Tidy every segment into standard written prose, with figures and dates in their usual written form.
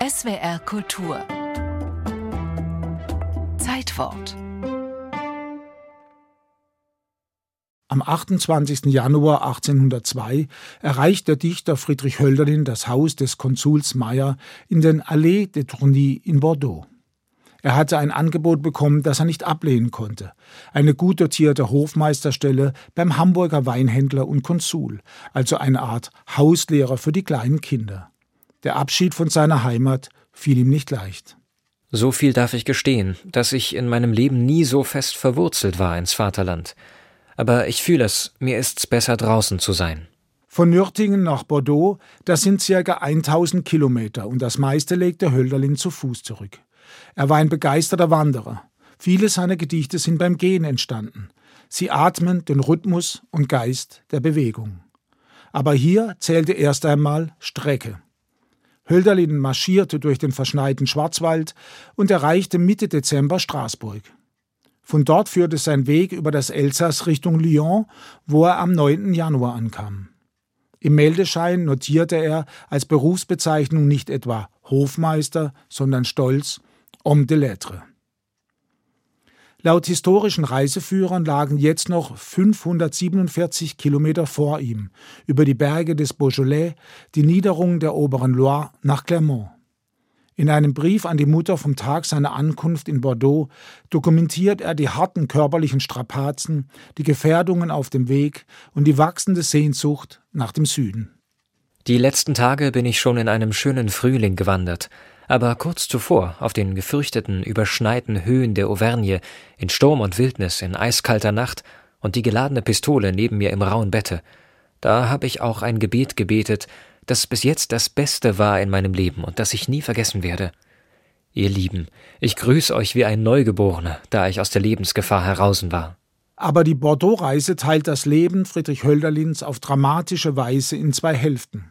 SWR Kultur Zeitwort. Am 28. Januar 1802 erreicht der Dichter Friedrich Hölderlin das Haus des Konsuls Meyer in den Allées de Tourny in Bordeaux. Er hatte ein Angebot bekommen, das er nicht ablehnen konnte. Eine gut dotierte Hofmeisterstelle beim Hamburger Weinhändler und Konsul, also eine Art Hauslehrer für die kleinen Kinder. Der Abschied von seiner Heimat fiel ihm nicht leicht. So viel darf ich gestehen, dass ich in meinem Leben nie so fest verwurzelt war ins Vaterland. Aber ich fühle es, mir ist's besser draußen zu sein. Von Nürtingen nach Bordeaux, das sind ca. 1000 Kilometer und das meiste legte Hölderlin zu Fuß zurück. Er war ein begeisterter Wanderer. Viele seiner Gedichte sind beim Gehen entstanden. Sie atmen den Rhythmus und Geist der Bewegung. Aber hier zählte erst einmal Strecke. Hölderlin marschierte durch den verschneiten Schwarzwald und erreichte Mitte Dezember Straßburg. Von dort führte sein Weg über das Elsass Richtung Lyon, wo er am 9. Januar ankam. Im Meldeschein notierte er als Berufsbezeichnung nicht etwa Hofmeister, sondern stolz Homme de Lettres. Laut historischen Reiseführern lagen jetzt noch 547 Kilometer vor ihm, über die Berge des Beaujolais, die Niederungen der oberen Loire nach Clermont. In einem Brief an die Mutter vom Tag seiner Ankunft in Bordeaux dokumentiert er die harten körperlichen Strapazen, die Gefährdungen auf dem Weg und die wachsende Sehnsucht nach dem Süden. Die letzten Tage bin ich schon in einem schönen Frühling gewandert, aber kurz zuvor auf den gefürchteten, überschneiten Höhen der Auvergne, in Sturm und Wildnis, in eiskalter Nacht und die geladene Pistole neben mir im rauen Bette, da habe ich auch ein Gebet gebetet, das bis jetzt das Beste war in meinem Leben und das ich nie vergessen werde. Ihr Lieben, ich grüße euch wie ein Neugeborener, da ich aus der Lebensgefahr heraus war. Aber die Bordeaux-Reise teilt das Leben Friedrich Hölderlins auf dramatische Weise in 2 Hälften.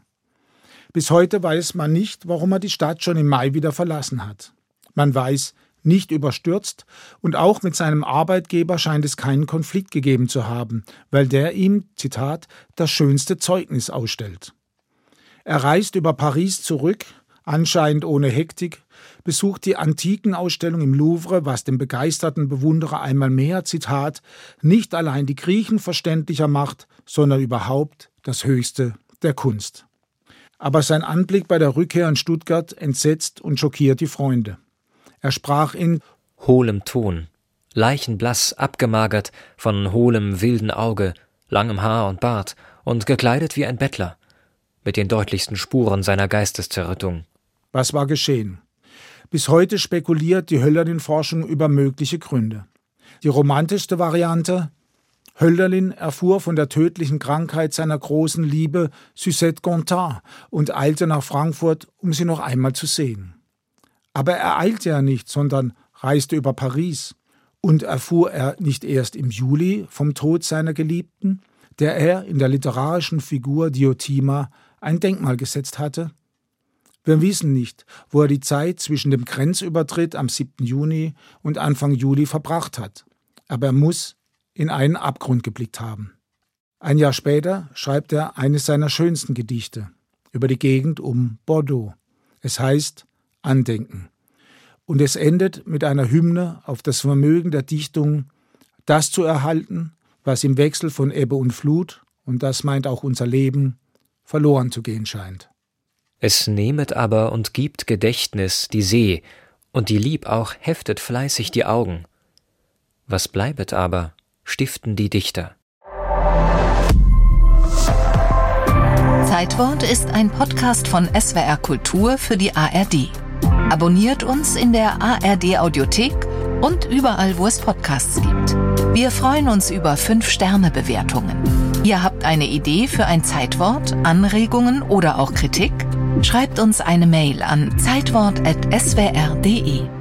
Bis heute weiß man nicht, warum er die Stadt schon im Mai wieder verlassen hat. Man weiß, nicht überstürzt, und auch mit seinem Arbeitgeber scheint es keinen Konflikt gegeben zu haben, weil der ihm, Zitat, das schönste Zeugnis ausstellt. Er reist über Paris zurück, anscheinend ohne Hektik, besucht die Antikenausstellung im Louvre, was dem begeisterten Bewunderer einmal mehr, Zitat, nicht allein die Griechen verständlicher macht, sondern überhaupt das Höchste der Kunst. Aber sein Anblick bei der Rückkehr in Stuttgart entsetzt und schockiert die Freunde. Er sprach in hohlem Ton, leichenblass, abgemagert, von hohlem, wilden Auge, langem Haar und Bart und gekleidet wie ein Bettler, mit den deutlichsten Spuren seiner Geisteszerrüttung. Was war geschehen? Bis heute spekuliert die Hölderlin-Forschung über mögliche Gründe. Die romantischste Variante: Hölderlin erfuhr von der tödlichen Krankheit seiner großen Liebe Suzette Gontard und eilte nach Frankfurt, um sie noch einmal zu sehen. Aber er eilte ja nicht, sondern reiste über Paris. Und erfuhr er nicht erst im Juli vom Tod seiner Geliebten, der er in der literarischen Figur Diotima ein Denkmal gesetzt hatte? Wir wissen nicht, wo er die Zeit zwischen dem Grenzübertritt am 7. Juni und Anfang Juli verbracht hat. Aber er muss in einen Abgrund geblickt haben. Ein Jahr später schreibt er eines seiner schönsten Gedichte über die Gegend um Bordeaux. Es heißt Andenken. Und es endet mit einer Hymne auf das Vermögen der Dichtung, das zu erhalten, was im Wechsel von Ebbe und Flut, und das meint auch unser Leben, verloren zu gehen scheint. Es nehmet aber und gibt Gedächtnis die See, und die Lieb auch heftet fleißig die Augen. Was bleibet aber, stiften die Dichter. Zeitwort ist ein Podcast von SWR Kultur für die ARD. Abonniert uns in der ARD Audiothek und überall, wo es Podcasts gibt. Wir freuen uns über 5-Sterne-Bewertungen. Ihr habt eine Idee für ein Zeitwort, Anregungen oder auch Kritik? Schreibt uns eine Mail an zeitwort@swr.de.